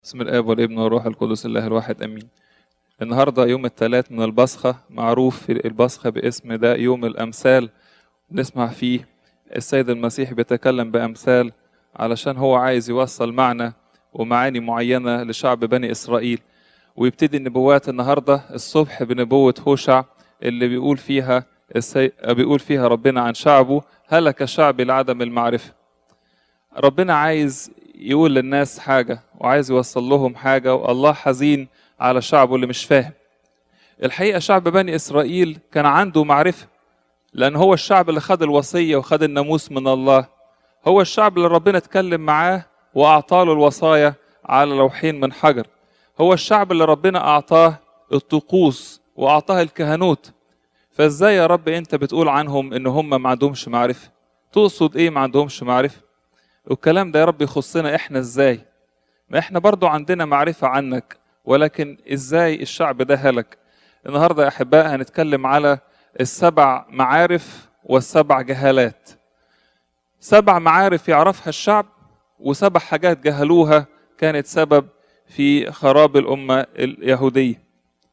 بسم الآب والابن والروح القدس الله الواحد أمين. النهاردة يوم الثلاث من البصخة، معروف في البصخة باسم ده يوم الأمثال. نسمع فيه السيد المسيح بيتكلم بأمثال علشان هو عايز يوصل معنى ومعاني معينة لشعب بني إسرائيل. ويبتدي النبوات النهاردة الصبح بنبوة هوشع اللي بيقول فيها ربنا عن شعبه: هلك شعبي لعدم المعرفة. ربنا عايز يقول للناس حاجة وعايز يوصل لهم حاجة، والله حزين على شعبه اللي مش فاهم. الحقيقة شعب بني إسرائيل كان عنده معرفة، لأن هو الشعب اللي خد الوصية وخد الناموس من الله. هو الشعب اللي ربنا اتكلم معاه وأعطاله الوصايا على لوحين من حجر. هو الشعب اللي ربنا أعطاه الطقوس وأعطاه الكهنوت. فإزاي يا رب أنت بتقول عنهم إن هم ما عندهمش معرفة؟ تقصد إيه ما عندهمش معرفة؟ والكلام ده يا رب يخصنا إحنا إزاي؟ ما إحنا برضو عندنا معرفة عنك، ولكن إزاي الشعب ده هلك؟ النهاردة يا أحباء هنتكلم على السبع معارف والسبع جهالات. 7 معارف يعرفها الشعب، و7 حاجات جهلوها كانت سبب في خراب الأمة اليهودية.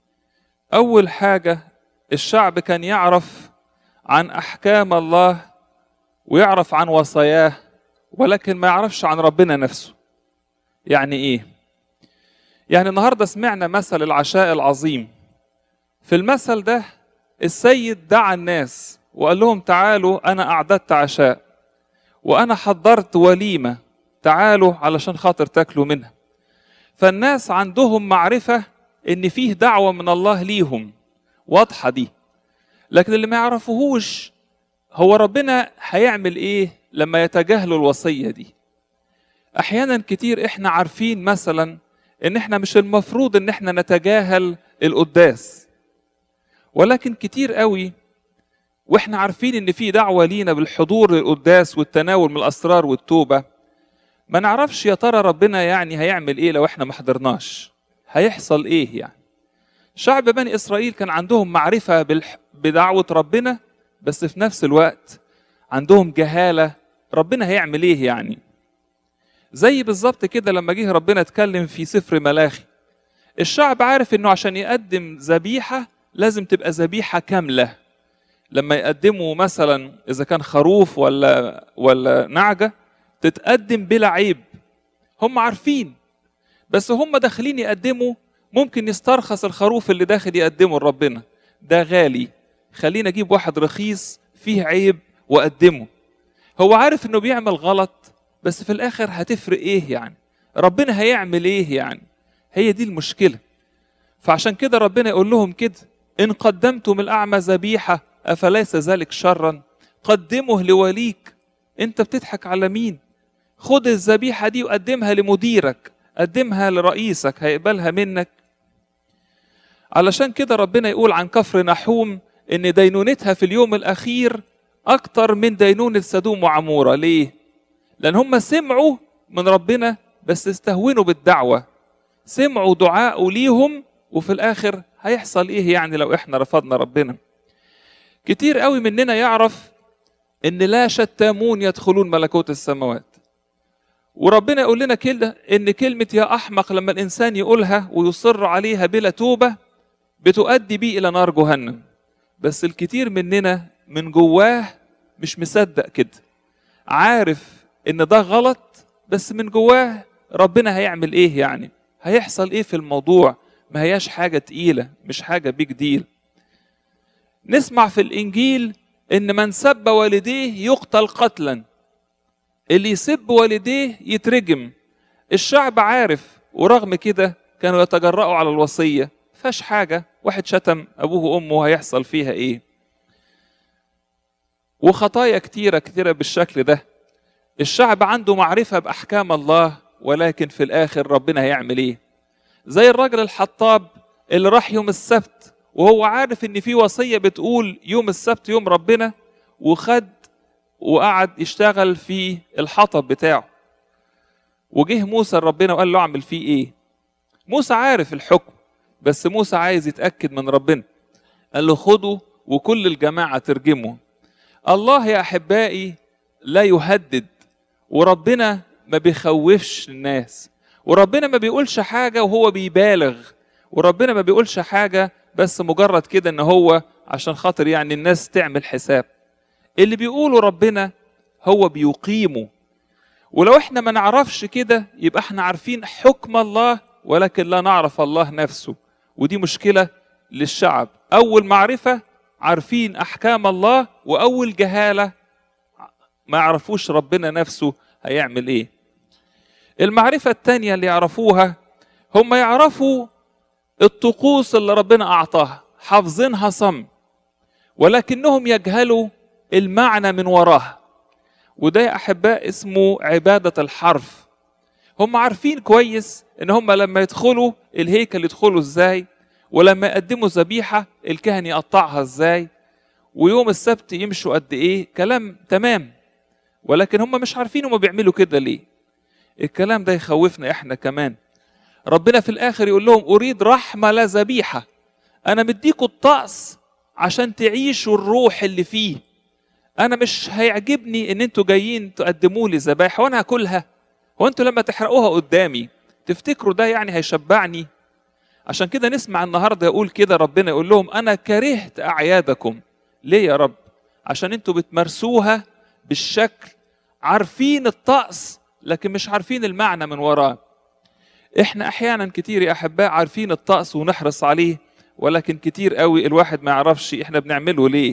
أول حاجة، الشعب كان يعرف عن أحكام الله ويعرف عن وصاياه، ولكن ما يعرفش عن ربنا نفسه. يعني إيه؟ يعني النهاردة سمعنا مثل العشاء العظيم. في المثل ده السيد دعا الناس وقال لهم: تعالوا أنا أعددت عشاء وأنا حضرت وليمة، تعالوا علشان خاطر تاكلوا منها. فالناس عندهم معرفة إن فيه دعوة من الله ليهم، واضحة دي. لكن اللي ما يعرفوهوش هو ربنا هيعمل إيه لما يتجاهلوا الوصية دي. أحيانا كتير إحنا عارفين مثلا إن إحنا مش المفروض إن إحنا نتجاهل القداس، ولكن كتير قوي وإحنا عارفين إن في دعوة لينا بالحضور للقداس والتناول من الأسرار والتوبة، ما نعرفش يا ترى ربنا يعني هيعمل إيه لو إحنا ما حضرناش، هيحصل إيه يعني. شعب بني إسرائيل كان عندهم معرفة بدعوة ربنا، بس في نفس الوقت عندهم جهالة ربنا هيعمل إيه يعني. زي بالظبط كده لما جه ربنا اتكلم في سفر ملاخي، الشعب عارف إنه عشان يقدم ذبيحة لازم تبقى ذبيحة كاملة. لما يقدموا مثلا إذا كان خروف ولا نعجة تتقدم بلا عيب، هم عارفين. بس هم داخلين يقدموا، ممكن يسترخص الخروف اللي داخل يقدمه لربنا، ده غالي، خلينا اجيب واحد رخيص فيه عيب وقدمه. هو عارف انه بيعمل غلط، بس في الاخر هتفرق ايه يعني؟ ربنا هيعمل ايه يعني؟ هي دي المشكلة. فعشان كده ربنا يقول لهم كده: ان قدمتم الاعمى ذبيحة افليس ذلك شرا؟ قدمه لوليك. انت بتضحك على مين؟ خد الذبيحة دي وقدمها لمديرك، قدمها لرئيسك، هيقبلها منك. علشان كده ربنا يقول عن كفر نحوم ان دينونتها في اليوم الاخير اكتر من دينونة سدوم وعمورة. ليه؟ لان هم سمعوا من ربنا بس استهونوا بالدعوة، سمعوا دعاء ليهم، وفي الاخر هيحصل ايه يعني لو احنا رفضنا ربنا؟ كتير قوي مننا يعرف ان لا شتامون يدخلون ملكوت السماوات، وربنا يقول لنا كده ان كلمة يا احمق لما الانسان يقولها ويصر عليها بلا توبة بتؤدي بيه الى نار جهنم. بس الكتير مننا من جواه مش مصدق كده، عارف ان ده غلط، بس من جواه ربنا هيعمل ايه يعني؟ هيحصل ايه في الموضوع؟ ما هياش حاجة تقيلة، مش حاجة بيج ديل. نسمع في الانجيل ان من سب والديه يقتل قتلا، اللي يسب والديه يترجم. الشعب عارف، ورغم كده كانوا يتجرؤوا على الوصية. فاش حاجة، واحد شتم أبوه وأمه هيحصل فيها إيه؟ وخطايا كتيرة بالشكل ده. الشعب عنده معرفة بأحكام الله، ولكن في الآخر ربنا هيعمل إيه؟ زي الراجل الحطاب اللي راح يوم السبت وهو عارف إن في وصية بتقول يوم السبت يوم ربنا، وخد وقعد يشتغل في الحطب بتاعه. وجه موسى ربنا وقال له اعمل فيه ايه؟ موسى عارف الحكم، بس موسى عايز يتأكد من ربنا. قال له خده وكل الجماعة ترجمه. الله يا أحبائي لا يهدد، وربنا ما بيخوفش الناس، وربنا ما بيقولش حاجة وهو بيبالغ، وربنا ما بيقولش حاجة بس مجرد كده ان هو عشان خاطر يعني الناس تعمل حساب. اللي بيقوله ربنا هو بيقيمه. ولو احنا ما نعرفش كده يبقى احنا عارفين حكم الله ولكن لا نعرف الله نفسه، ودي مشكلة للشعب. اول معرفة عارفين احكام الله، واول جهالة ما يعرفوش ربنا نفسه هيعمل ايه. المعرفة التانية اللي يعرفوها، هم يعرفوا الطقوس اللي ربنا اعطاها، حافظينها صم، ولكنهم يجهلوا المعنى من وراها. وده يا احباء اسمه عبادة الحرف. هم عارفين كويس ان هم لما يدخلوا الهيكل يدخلوا ازاي، ولما يقدموا ذبيحة الكاهن يقطعها ازاي، ويوم السبت يمشوا قد ايه، كلام تمام. ولكن هم مش عارفين هم بيعملوا كده ليه. الكلام ده يخوفنا احنا كمان. ربنا في الاخر يقول لهم اريد رحمة لا ذبيحة. انا مديكوا الطقس عشان تعيشوا الروح اللي فيه. انا مش هيعجبني ان انتوا جايين تقدموا لي ذبائح وانا هاكلها. هو انتوا لما تحرقوها قدامي تفتكروا ده يعني هيشبعني؟ عشان كده نسمع النهارده يقول كده ربنا يقول لهم انا كرهت اعيادكم. ليه يا رب؟ عشان انتوا بتمارسوها بالشكل، عارفين الطقس لكن مش عارفين المعنى من وراه. احنا احيانا كتير يا احباء عارفين الطقس ونحرص عليه، ولكن كتير قوي الواحد ما يعرفش احنا بنعمله ليه.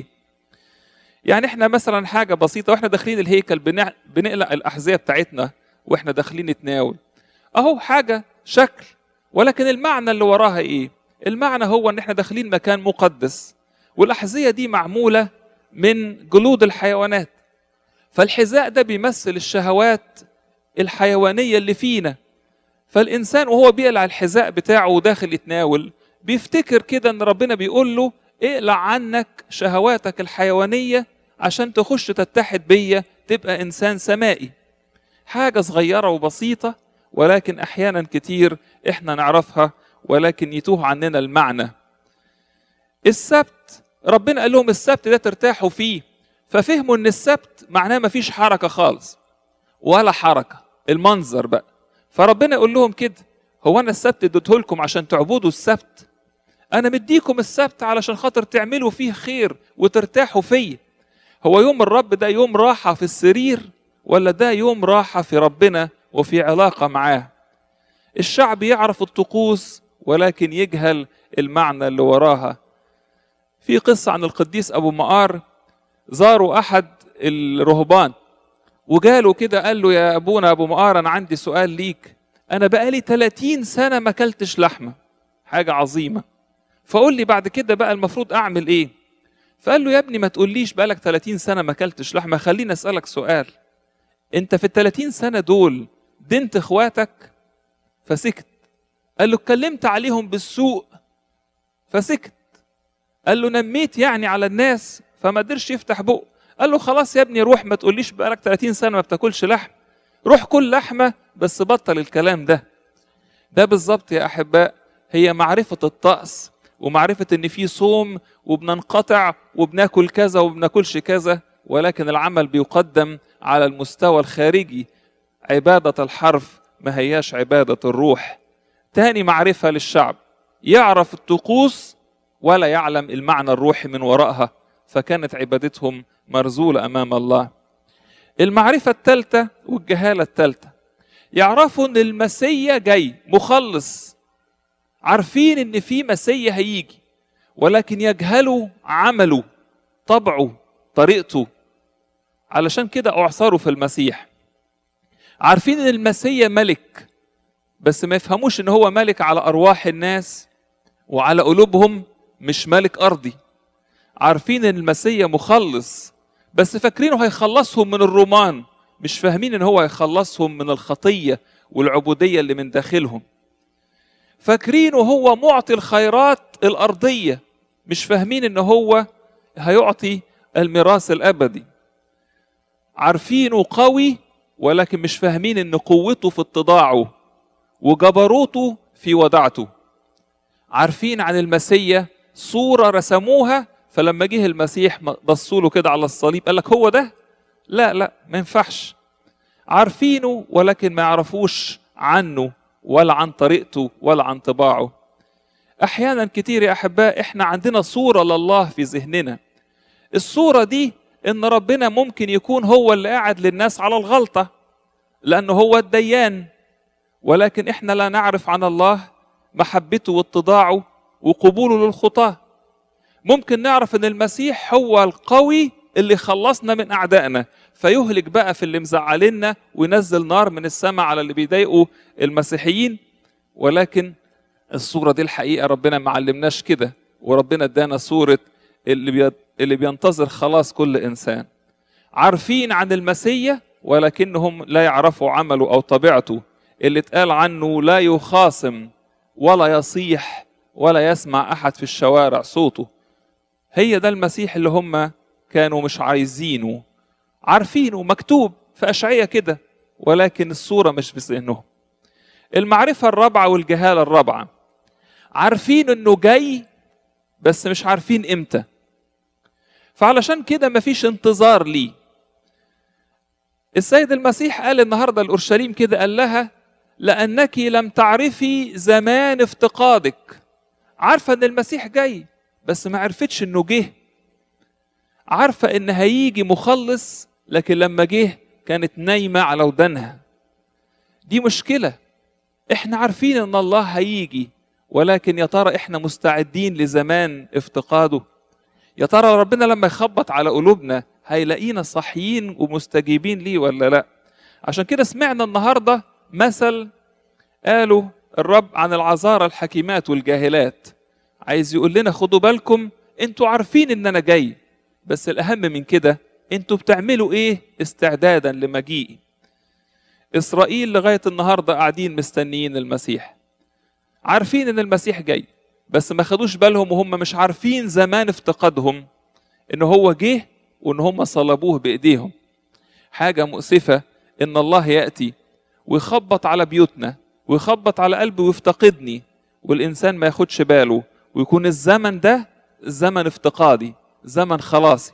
يعني احنا مثلا حاجة بسيطة واحنا داخلين الهيكل بنقلع الأحذية بتاعتنا واحنا داخلين نتناول، اهو حاجة شكل، ولكن المعنى اللي وراها ايه؟ المعنى هو ان احنا داخلين مكان مقدس، والأحذية دي معمولة من جلود الحيوانات، فالحذاء ده بيمثل الشهوات الحيوانية اللي فينا. فالإنسان وهو بيقلع الحذاء بتاعه وداخل يتناول بيفتكر كده ان ربنا بيقول له اقلع عنك شهواتك الحيوانية عشان تخش تتحد بيا تبقى إنسان سمائي. حاجة صغيرة وبسيطة، ولكن أحيانا كتير إحنا نعرفها ولكن يتوه عننا المعنى. السبت ربنا قال لهم السبت ده ترتاحوا فيه، ففهموا إن السبت معناه مفيش حركة خالص ولا حركة، المنظر بقى. فربنا يقول لهم كده، هو أنا السبت اديته لكم عشان تعبدوا السبت؟ أنا مديكم السبت علشان خاطر تعملوا فيه خير وترتاحوا فيه. هو يوم الرب ده يوم راحة في السرير ولا ده يوم راحة في ربنا وفي علاقة معاه؟ الشعب يعرف الطقوس ولكن يجهل المعنى اللي وراها. في قصة عن القديس أبو مقار، زاروا أحد الرهبان وجاله كده قال له يا أبونا أبو مقار أنا عندي سؤال ليك، أنا بقالي 30 سنة ما أكلتش لحمة، حاجة عظيمة، فقول لي بعد كده بقى المفروض أعمل إيه؟ فقال له يا ابني ما تقوليش بقالك 30 سنة ما أكلتش لحمة، خليني أسألك سؤال، أنت في ال30 سنة دول دنت إخواتك؟ فسكت. قال له اتكلمت عليهم بالسوء؟ فسكت. قال له نميت يعني على الناس؟ فما قدرش يفتح بقه. قال له خلاص يا ابني روح، ما تقوليش بقالك 30 سنة ما بتاكلش لحم، روح كل لحمة بس بطل الكلام ده. ده بالظبط يا أحباء هي معرفة الطقس ومعرفة ان في صوم وبننقطع وبناكل كذا وبناكلش كذا، ولكن العمل بيقدم على المستوى الخارجي. عبادة الحرف ما هياش عبادة الروح. تاني معرفة للشعب، يعرف الطقوس ولا يعلم المعنى الروحي من وراءها، فكانت عبادتهم مرزولة أمام الله. المعرفة الثالثة والجهالة الثالثة، يعرفوا ان المسيا جاي مخلص، عارفين ان في مسيا هيجي، ولكن يجهلوا عمله، طبعه، طريقته. علشان كده اعصروا في المسيح. عارفين ان المسيا ملك، بس ما يفهموش ان هو ملك على ارواح الناس وعلى قلوبهم، مش ملك ارضي. عارفين ان المسيا مخلص، بس فاكرينه هيخلصهم من الرومان، مش فاهمين ان هو هيخلصهم من الخطية والعبودية اللي من داخلهم. فاكرينه هو معطي الخيرات الأرضية، مش فاهمين ان هو هيعطي الميراث الأبدي. عارفينه قوي ولكن مش فاهمين ان قوته في اتضاعه وجبروته في ودعته. عارفين عن المسيا صورة رسموها، فلما جه المسيح بصوا له كده على الصليب قال لك هو ده؟ لا ما ينفعش. عارفينه ولكن ما يعرفوش عنه ولا عن طريقته ولا عن طباعه. أحيانا كتير يا أحباء إحنا عندنا صورة لله في ذهننا، الصورة دي إن ربنا ممكن يكون هو اللي قاعد للناس على الغلطة لأنه هو الديان، ولكن إحنا لا نعرف عن الله محبته واتضاعه وقبوله للخطاة. ممكن نعرف إن المسيح هو القوي اللي خلصنا من أعدائنا، فيهلك بقى في اللي مزعلنا وينزل نار من السماء على اللي بيضايقوا المسيحيين، ولكن الصورة دي الحقيقة ربنا ما علمناش كده، وربنا ادانا صورة اللي بينتظر خلاص كل إنسان. عارفين عن المسيح ولكنهم لا يعرفوا عمله أو طبيعته، اللي اتقال عنه لا يخاصم ولا يصيح ولا يسمع أحد في الشوارع صوته. هي ده المسيح اللي هم كانوا مش عايزينه، عارفينه مكتوب في أشعية كده، ولكن الصورة مش في ذهنهم. المعرفة الرابعة والجهالة الرابعة، عارفين انه جاي بس مش عارفين امتى، فعلشان كده مفيش انتظار ليه. السيد المسيح قال النهاردة لأورشليم كده، قال لها لأنك لم تعرفي زمان افتقادك. عارفة ان المسيح جاي بس ما عرفتش انه جه، عارفة ان هيجي مخلص لكن لما جه كانت نايمة على ودانها. دي مشكلة، احنا عارفين ان الله هيجي، ولكن يا ترى احنا مستعدين لزمان افتقاده؟ يا ترى ربنا لما يخبط على قلوبنا هيلاقينا صحيين ومستجيبين ليه ولا لا؟ عشان كده سمعنا النهاردة مثل قالوا الرب عن العذارى الحكيمات والجاهلات، عايز يقول لنا خدوا بالكم، انتوا عارفين ان انا جاي، بس الاهم من كده انتوا بتعملوا ايه استعدادا لمجيئي. اسرائيل لغاية النهاردة قاعدين مستنيين المسيح، عارفين ان المسيح جاي، بس ما خدوش بالهم وهم مش عارفين زمان افتقادهم ان هو جه وان هم صلبوه بايديهم. حاجة مؤسفة ان الله يأتي ويخبط على بيوتنا ويخبط على قلبي ويفتقدني، والانسان ما ياخدش باله، ويكون الزمن ده زمن افتقادي، زمن خلاصي.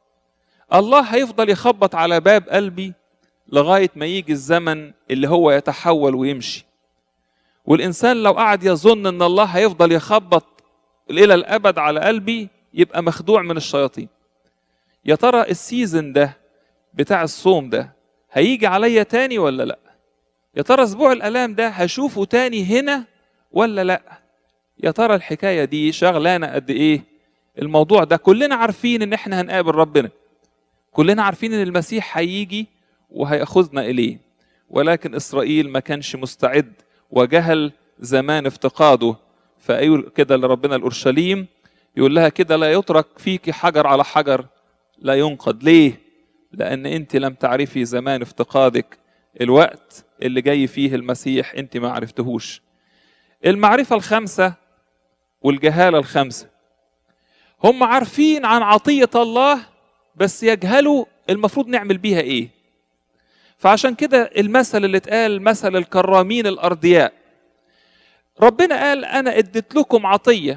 الله هيفضل يخبط على باب قلبي لغاية ما يجي الزمن اللي هو يتحول ويمشي. والإنسان لو قعد يظن أن الله هيفضل يخبط إلى الأبد على قلبي يبقى مخدوع من الشياطين. يا ترى السيزن ده بتاع الصوم ده هيجي عليا تاني ولا لأ؟ يا ترى أسبوع الآلام ده هشوفه تاني هنا ولا لأ؟ يا ترى الحكاية دي شغلانة قد إيه؟ الموضوع ده كلنا عارفين إن إحنا هنقابل ربنا، كلنا عارفين إن المسيح هيجي وهيأخذنا إليه، ولكن إسرائيل ما كانش مستعد وجهل زمان افتقاده. فأيقول كده لربنا الأورشليم، يقول لها كده لا يترك فيك حجر على حجر لا ينقض. ليه؟ لأن أنت لم تعرفي زمان افتقادك، الوقت اللي جاي فيه المسيح أنت ما عرفتهوش. المعرفة الخمسة والجهالة الخمسة، هم عارفين عن عطية الله بس يجهلوا المفروض نعمل بيها إيه. فعشان كده المثل اللي اتقال مثل الكرامين الأرضياء، ربنا قال أنا اديت لكم عطية.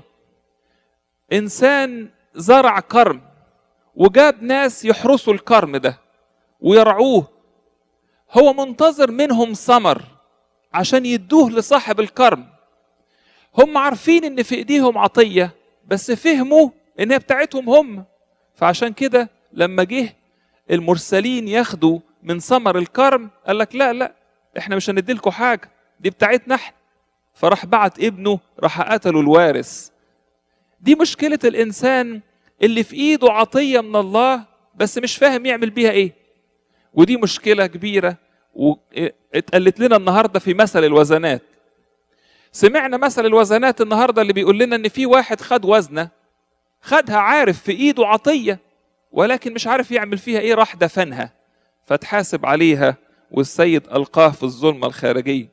إنسان زرع كرم وجاب ناس يحرسوا الكرم ده ويرعوه، هو منتظر منهم ثمر عشان يدوه لصاحب الكرم. هم عارفين ان في ايديهم عطية بس فهموا انها بتاعتهم هم، فعشان كده لما جه المرسلين ياخدوا من ثمر الكرم قال لك لا احنا مش هنديلكوا حاجة، دي بتاعتنا احنا. فراح بعت ابنه، راح قتلوا الوارث. دي مشكلة الإنسان اللي في إيده عطية من الله بس مش فاهم يعمل بيها إيه، ودي مشكلة كبيرة. واتقالت لنا النهاردة في مثل الوزنات. سمعنا مثل الوزنات النهاردة اللي بيقول لنا إن في واحد خد وزنة، خدها عارف في إيده عطية ولكن مش عارف يعمل فيها إيه، راح دفنها فتحاسب عليها والسيد ألقاه في الظلمة الخارجية.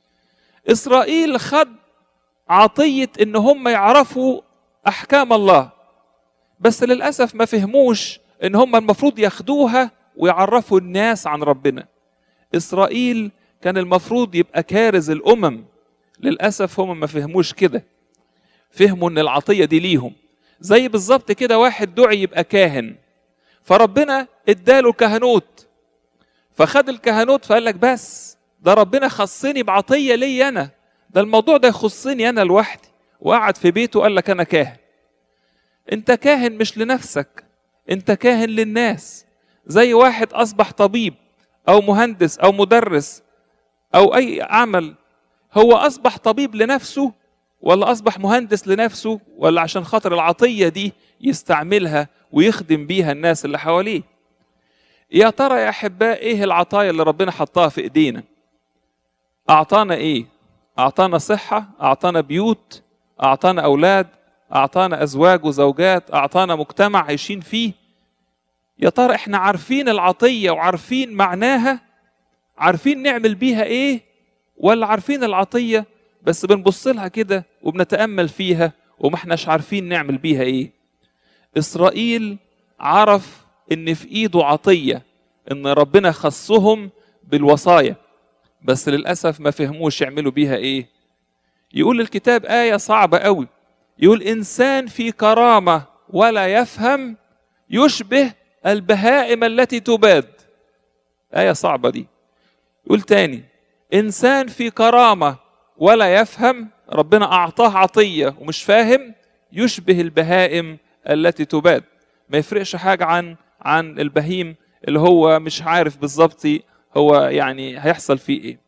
إسرائيل خد عطية إن هم يعرفوا أحكام الله، بس للأسف ما فهموش إن هم المفروض ياخدوها ويعرفوا الناس عن ربنا. إسرائيل كان المفروض يبقى كارز الأمم، للأسف هم ما فهموش كده، فهموا إن العطية دي ليهم. زي بالظبط كده واحد دعي يبقى كاهن، فربنا اداله كهنوت، فخد الكهنوت فقال لك بس ده ربنا خصني بعطية لي أنا، ده الموضوع ده يخصني أنا لوحدي. وقعد في بيته وقال لك أنا كاهن. أنت كاهن مش لنفسك، أنت كاهن للناس. زي واحد أصبح طبيب أو مهندس أو مدرس أو أي عمل، هو أصبح طبيب لنفسه ولا أصبح مهندس لنفسه، ولا عشان خاطر العطية دي يستعملها ويخدم بيها الناس اللي حواليه؟ يا ترى يا أحباء إيه العطايا اللي ربنا حطها في إيدينا؟ أعطانا إيه؟ أعطانا صحة، أعطانا بيوت، أعطانا أولاد، أعطانا أزواج وزوجات، أعطانا مجتمع عايشين فيه. يا ترى إحنا عارفين العطية وعارفين معناها، عارفين نعمل بيها إيه، ولا عارفين العطية بس بنبص لها كده وبنتأمل فيها وما احناش عارفين نعمل بيها إيه؟ إسرائيل عرف إن في إيده عطية، إن ربنا خصهم بالوصايا، بس للأسف ما فهموش يعملوا بيها إيه. يقول الكتاب آية صعبة قوي، يقول إنسان في كرامة ولا يفهم يشبه البهائم التي تباد. آية صعبة دي. يقول تاني، إنسان في كرامة ولا يفهم، ربنا أعطاه عطية ومش فاهم، يشبه البهائم التي تباد. ما يفرقش حاجة عن البهيم اللي هو مش عارف بالظبط هو يعني هيحصل فيه إيه.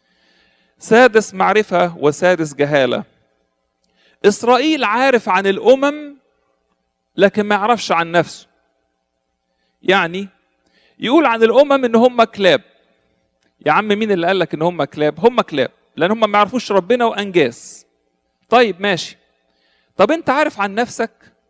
سادس معرفة وسادس جهالة. إسرائيل عارف عن الأمم لكن ما يعرفش عن نفسه. يعني يقول عن الأمم إن هم كلاب. يا عم مين اللي قال لك إن هم كلاب؟ هم كلاب لأن هم ما يعرفوش ربنا وأنجاز. طيب ماشي، طب أنت عارف عن نفسك؟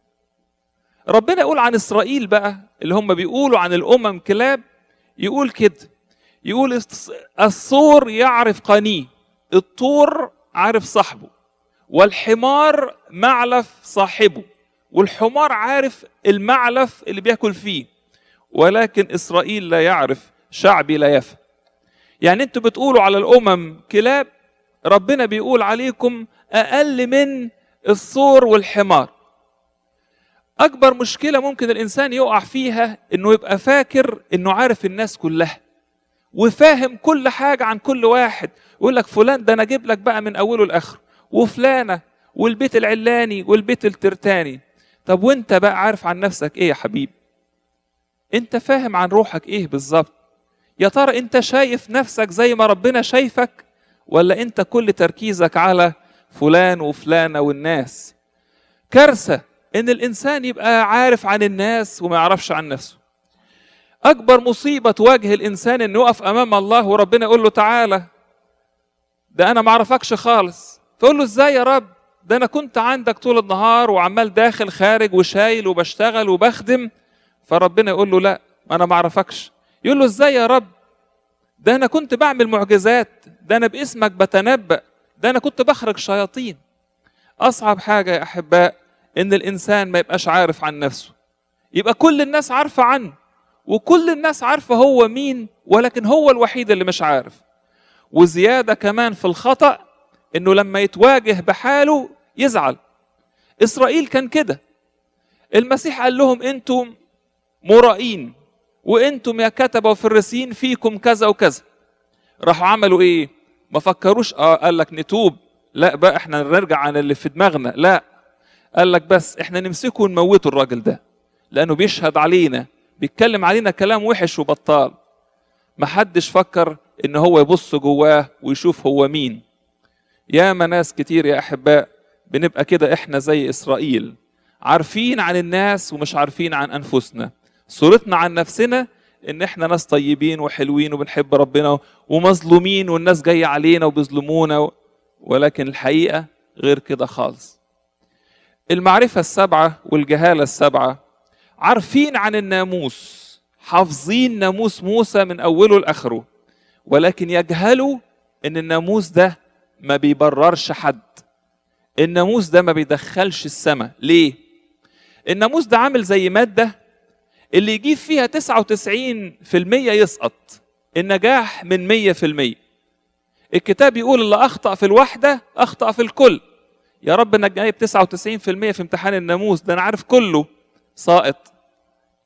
ربنا يقول عن إسرائيل بقى اللي هم بيقولوا عن الأمم كلاب، يقول كده، يقول الثور يعرف قنيه، الطور عارف صاحبه، والحمار معلف صاحبه، والحمار عارف المعلف اللي بياكل فيه، ولكن إسرائيل لا يعرف، شعبي لا يفهم. يعني انتوا بتقولوا على الأمم كلاب، ربنا بيقول عليكم أقل من الثور والحمار. أكبر مشكلة ممكن الإنسان يقع فيها إنه يبقى فاكر إنه عارف الناس كلها وفاهم كل حاجة عن كل واحد. يقول لك فلان ده أنا أجيب لك بقى من أوله لآخره، وفلانة والبيت العلاني والبيت الترتاني. طب وانت بقى عارف عن نفسك إيه يا حبيب؟ انت فاهم عن روحك إيه بالظبط؟ يا ترى انت شايف نفسك زي ما ربنا شايفك، ولا انت كل تركيزك على فلان وفلانة والناس؟ كارثة ان الانسان يبقى عارف عن الناس وما يعرفش عن نفسه. اكبر مصيبة تواجه الانسان انه يقف امام الله وربنا يقول له تعالى ده انا ما اعرفكش خالص. فيقول له ازاي يا رب؟ ده انا كنت عندك طول النهار وعمال داخل خارج وشايل وبشتغل وبخدم. فربنا يقول له لا انا ما اعرفكش. يقول له ازاي يا رب؟ ده انا كنت بعمل معجزات، ده انا باسمك بتنبأ، ده انا كنت بخرج شياطين. اصعب حاجة يا احباء ان الانسان ما يبقاش عارف عن نفسه، يبقى كل الناس عارفة عنه وكل الناس عارفة هو مين، ولكن هو الوحيد اللي مش عارف. وزيادة كمان في الخطأ انه لما يتواجه بحاله يزعل. اسرائيل كان كده. المسيح قال لهم انتم مرائين وانتم يا كتبة وفريسيين فيكم كذا وكذا. راحوا عملوا ايه؟ ما فكروش قال لك نتوب، لا بقى احنا نرجع عن اللي في دماغنا، لا قال لك بس احنا نمسكه ونموته الراجل ده لانه بيشهد علينا، بيتكلم علينا كلام وحش وبطال. ما حدش فكر ان هو يبص جواه ويشوف هو مين. ياما ناس كتير يا احباء بنبقى كده احنا زي اسرائيل، عارفين عن الناس ومش عارفين عن انفسنا. صورتنا عن نفسنا ان احنا ناس طيبين وحلوين وبنحب ربنا ومظلومين والناس جاية علينا وبيظلمونا، ولكن الحقيقة غير كده خالص. المعرفة السبعة والجهالة السبعة. عارفين عن الناموس، حافظين ناموس موسى من أوله لآخره، ولكن يجهلوا إن الناموس ده ما بيبررش حد. الناموس ده ما بيدخلش السماء. ليه؟ الناموس ده عامل زي مادة اللي يجيب فيها 99% يسقط، النجاح من 100%. الكتاب يقول اللي أخطأ في الواحدة أخطأ في الكل. يا رب أنا جايب 99% في امتحان الناموس ده، أنا عارف كله ساقط.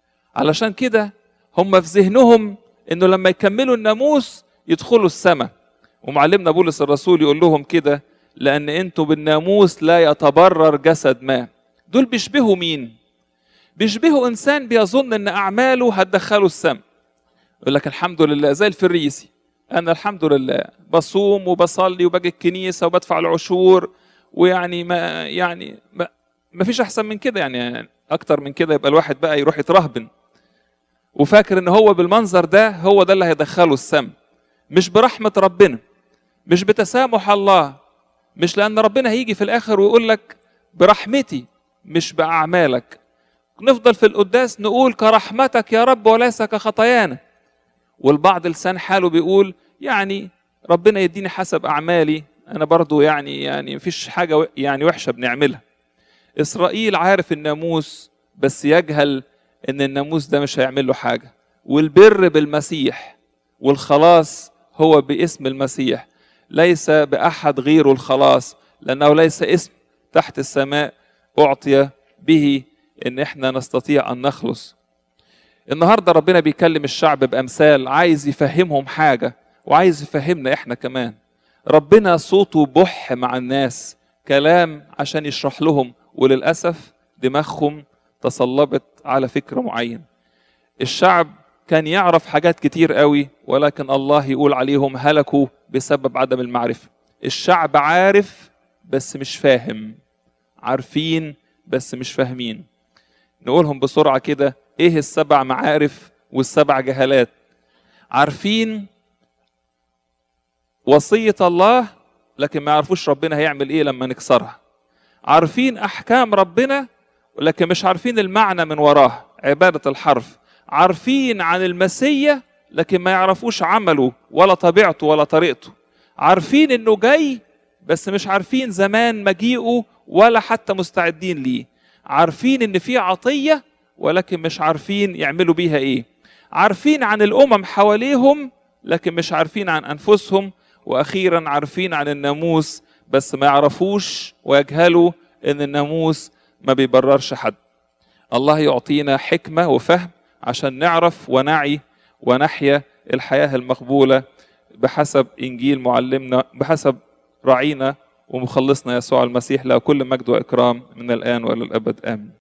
علشان كده هم في ذهنهم إنه لما يكملوا الناموس يدخلوا السماء. ومعلمنا بولس الرسول يقول لهم كده: لأن أنتوا بالناموس لا يتبرر جسد ما. دول بيشبهوا مين؟ بيشبهوا إنسان بيظن إن أعماله هتدخله السماء. يقول لك الحمد لله زي الفريسي، أنا الحمد لله بصوم وبصلي وباجي الكنيسة وبدفع العشور، ويعني ما فيش أحسن من كده، يعني أكتر من كده يبقى الواحد بقى يروح يترهبن، وفاكر إن هو بالمنظر ده هو ده اللي هيدخله السماء. مش برحمة ربنا، مش بتسامح الله، مش لأن ربنا هيجي في الآخر ويقول لك برحمتي مش بأعمالك. نفضل في القداس نقول كرحمتك يا رب وليس كخطايانا، والبعض لسان حاله بيقول يعني ربنا يديني حسب أعمالي، أنا برضو يعني مفيش حاجة يعني وحشة بنعملها. إسرائيل عارف الناموس بس يجهل إن الناموس ده مش هيعمل له حاجة، والبر بالمسيح والخلاص هو باسم المسيح، ليس بأحد غيره الخلاص، لأنه ليس اسم تحت السماء أعطي به إن إحنا نستطيع أن نخلص. النهاردة ربنا بيكلم الشعب بأمثال، عايز يفهمهم حاجة وعايز يفهمنا إحنا كمان. ربنا صوته بح مع الناس، كلام عشان يشرح لهم، وللأسف دماغهم تصلبت على فكر معين. الشعب كان يعرف حاجات كتير قوي، ولكن الله يقول عليهم هلكوا بسبب عدم المعرفة. الشعب عارف بس مش فاهم، عارفين بس مش فاهمين. نقولهم بسرعة كده: ايه السبع معارف والسبع جهالات؟ عارفين وصية الله لكن ما يعرفوش ربنا هيعمل ايه لما نكسرها. عارفين احكام ربنا ولكن مش عارفين المعنى من وراها، عبادة الحرف. عارفين عن المسيا لكن ما يعرفوش عمله ولا طبيعته ولا طريقته. عارفين انه جاي بس مش عارفين زمان مجيئه ولا حتى مستعدين ليه. عارفين ان في عطية ولكن مش عارفين يعملوا بيها ايه. عارفين عن الامم حواليهم لكن مش عارفين عن انفسهم. واخيرا عارفين عن الناموس بس ما يعرفوش ويجهلوا ان الناموس ما بيبررش حد. الله يعطينا حكمة وفهم عشان نعرف ونعي ونحيا الحياة المقبولة بحسب إنجيل معلمنا، بحسب راعينا ومخلصنا يسوع المسيح، له كل مجد وإكرام من الآن وإلى الأبد آمين.